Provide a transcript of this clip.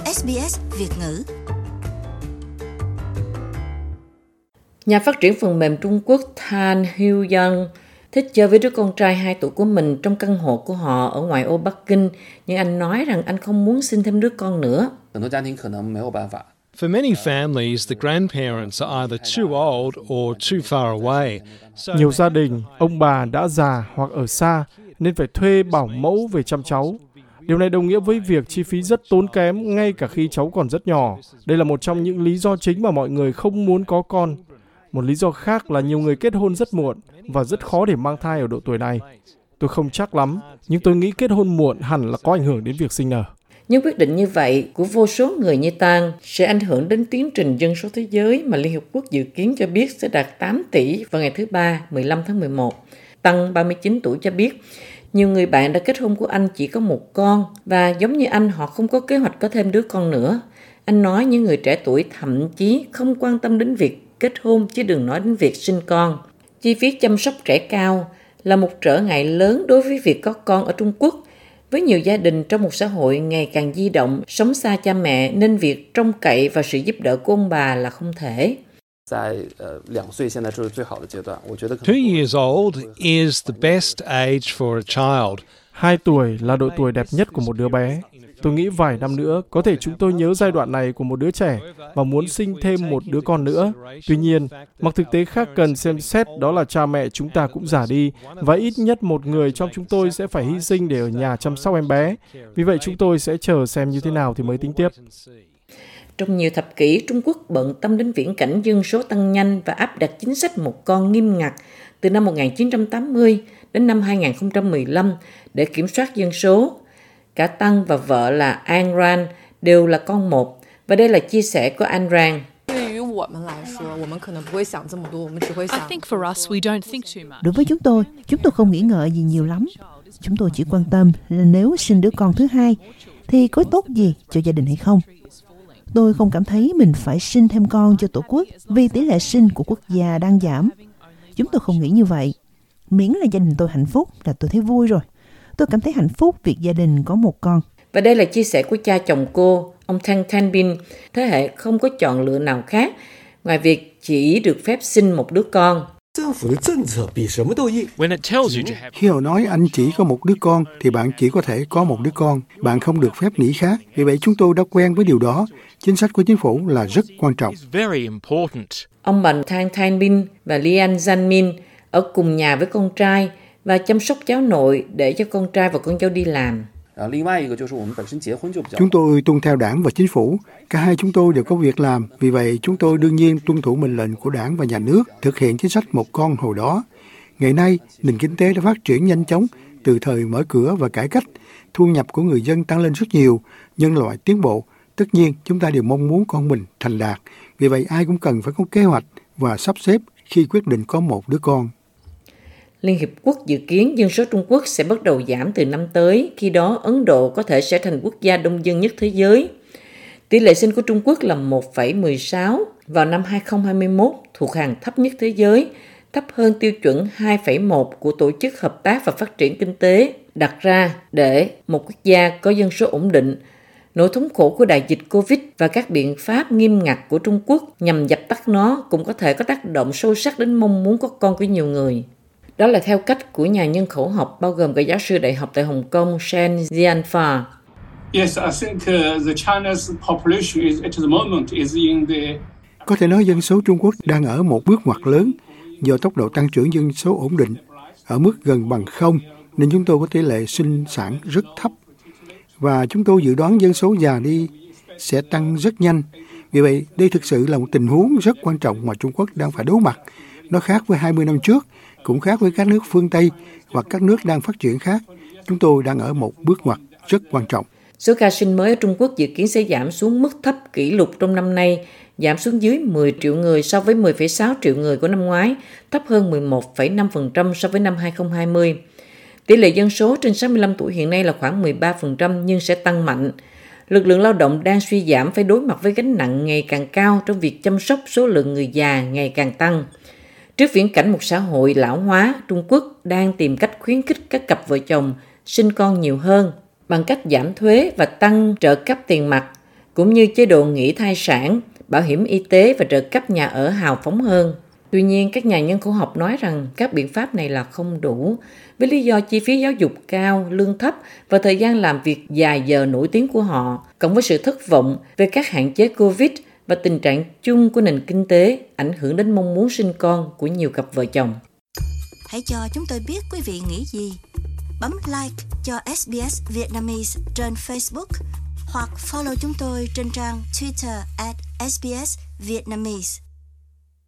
SBS Việt ngữ. Nhà phát triển phần mềm Trung Quốc Tan Hyuyang thích chơi với đứa con trai 2 tuổi của mình trong căn hộ của họ ở ngoại ô Bắc Kinh, nhưng anh nói rằng anh không muốn sinh thêm đứa con nữa. For many families, the grandparents are either too old or too far away. Nhiều gia đình, ông bà đã già hoặc ở xa nên phải thuê bảo mẫu về chăm cháu. Điều này đồng nghĩa với việc chi phí rất tốn kém ngay cả khi cháu còn rất nhỏ. Đây là một trong những lý do chính mà mọi người không muốn có con. Một lý do khác là nhiều người kết hôn rất muộn và rất khó để mang thai ở độ tuổi này. Tôi không chắc lắm, nhưng tôi nghĩ kết hôn muộn hẳn là có ảnh hưởng đến việc sinh nở. Nhưng quyết định như vậy của vô số người như Tan sẽ ảnh hưởng đến tiến trình dân số thế giới mà Liên Hợp Quốc dự kiến cho biết sẽ đạt 8 tỷ vào ngày thứ Ba, 15 tháng 11. Tăng 39 tuổi cho biết, nhiều người bạn đã kết hôn của anh chỉ có một con và giống như anh họ không có kế hoạch có thêm đứa con nữa. Anh nói những người trẻ tuổi thậm chí không quan tâm đến việc kết hôn chứ đừng nói đến việc sinh con. Chi phí chăm sóc trẻ cao là một trở ngại lớn đối với việc có con ở Trung Quốc. Với nhiều gia đình trong một xã hội ngày càng di động, sống xa cha mẹ nên việc trông cậy vào sự giúp đỡ của ông bà là không thể. 2 years old is the best age for a child. 2 tuổi là độ tuổi đẹp nhất của một đứa bé. Tôi nghĩ vài năm nữa, có thể chúng tôi nhớ giai đoạn này của một đứa trẻ và muốn sinh thêm một đứa con nữa. Tuy nhiên, một thực tế khác cần xem xét đó là cha mẹ chúng ta cũng già đi và ít nhất một người trong chúng tôi sẽ phải hy sinh để ở nhà chăm sóc em bé. Vì vậy chúng tôi sẽ chờ xem như thế nào thì mới tính tiếp. Trong nhiều thập kỷ, Trung Quốc bận tâm đến viễn cảnh dân số tăng nhanh và áp đặt chính sách một con nghiêm ngặt từ năm 1980 đến năm 2015 để kiểm soát dân số. Cả Tăng và vợ là Ayn Rand đều là con một, và đây là chia sẻ của Ayn Rand. Đối với chúng tôi không nghĩ ngợi gì nhiều lắm. Chúng tôi chỉ quan tâm là nếu sinh đứa con thứ hai thì có tốt gì cho gia đình hay không. Tôi không cảm thấy mình phải sinh thêm con cho Tổ quốc vì tỷ lệ sinh của quốc gia đang giảm. Chúng tôi không nghĩ như vậy. Miễn là gia đình tôi hạnh phúc là tôi thấy vui rồi. Tôi cảm thấy hạnh phúc việc gia đình có một con. Và đây là chia sẻ của cha chồng cô, ông Tang Thanh-bin, thế hệ không có chọn lựa nào khác ngoài việc chỉ được phép sinh một đứa con. Khi họ nói anh chỉ có một đứa con thì bạn chỉ có thể có một đứa con, bạn không được phép nghĩ khác. Vì vậy chúng tôi đã quen với điều đó. Chính sách của chính phủ là rất quan trọng. Ông bà Tang Thanh-bin và Lian Zhanmin ở cùng nhà với con trai và chăm sóc cháu nội để cho con trai và con dâu đi làm. Chúng tôi tuân theo đảng và chính phủ. Cả hai chúng tôi đều có việc làm. Vì vậy, chúng tôi đương nhiên tuân thủ mệnh lệnh của đảng và nhà nước, thực hiện chính sách một con hồi đó. Ngày nay, nền kinh tế đã phát triển nhanh chóng từ thời mở cửa và cải cách. Thu nhập của người dân tăng lên rất nhiều, nhân loại tiến bộ. Tất nhiên, chúng ta đều mong muốn con mình thành đạt. Vì vậy, ai cũng cần phải có kế hoạch và sắp xếp khi quyết định có một đứa con. Liên Hiệp Quốc dự kiến dân số Trung Quốc sẽ bắt đầu giảm từ năm tới, khi đó Ấn Độ có thể sẽ thành quốc gia đông dân nhất thế giới. Tỷ lệ sinh của Trung Quốc là 1,16 vào năm 2021, thuộc hàng thấp nhất thế giới, thấp hơn tiêu chuẩn 2,1 của Tổ chức Hợp tác và Phát triển Kinh tế đặt ra để một quốc gia có dân số ổn định. Nỗi thống khổ của đại dịch Covid và các biện pháp nghiêm ngặt của Trung Quốc nhằm dập tắt nó cũng có thể có tác động sâu sắc đến mong muốn có con của nhiều người. Đó là theo cách của nhà nhân khẩu học bao gồm cả giáo sư đại học tại Hồng Kông Shen Jianfa. Có thể nói dân số Trung Quốc đang ở một bước ngoặt lớn do tốc độ tăng trưởng dân số ổn định ở mức gần bằng 0, nên chúng tôi có tỷ lệ sinh sản rất thấp. Và chúng tôi dự đoán dân số già đi sẽ tăng rất nhanh. Vì vậy, đây thực sự là một tình huống rất quan trọng mà Trung Quốc đang phải đối mặt. Nó khác với 20 năm trước, cũng khác với các nước phương Tây hoặc các nước đang phát triển khác. Chúng tôi đang ở một bước ngoặt rất quan trọng. Số ca sinh mới ở Trung Quốc dự kiến sẽ giảm xuống mức thấp kỷ lục trong năm nay, giảm xuống dưới 10 triệu người so với 10,6 triệu người của năm ngoái, thấp hơn 11,5% so với năm 2020. Tỷ lệ dân số trên 65 tuổi hiện nay là khoảng 13% nhưng sẽ tăng mạnh. Lực lượng lao động đang suy giảm phải đối mặt với gánh nặng ngày càng cao trong việc chăm sóc số lượng người già ngày càng tăng. Trước viễn cảnh một xã hội lão hóa, Trung Quốc đang tìm cách khuyến khích các cặp vợ chồng sinh con nhiều hơn bằng cách giảm thuế và tăng trợ cấp tiền mặt. cũng như chế độ nghỉ thai sản, bảo hiểm y tế và trợ cấp nhà ở hào phóng hơn. Tuy nhiên, các nhà nhân khẩu học nói rằng các biện pháp này là không đủ, với lý do chi phí giáo dục cao, lương thấp và thời gian làm việc dài giờ nổi tiếng của họ, cộng với sự thất vọng về các hạn chế COVID và tình trạng chung của nền kinh tế ảnh hưởng đến mong muốn sinh con của nhiều cặp vợ chồng. Hãy cho chúng tôi biết quý vị nghĩ gì. Bấm like cho SBS Vietnamese trên Facebook hoặc follow chúng tôi trên trang Twitter @SBS Vietnamese.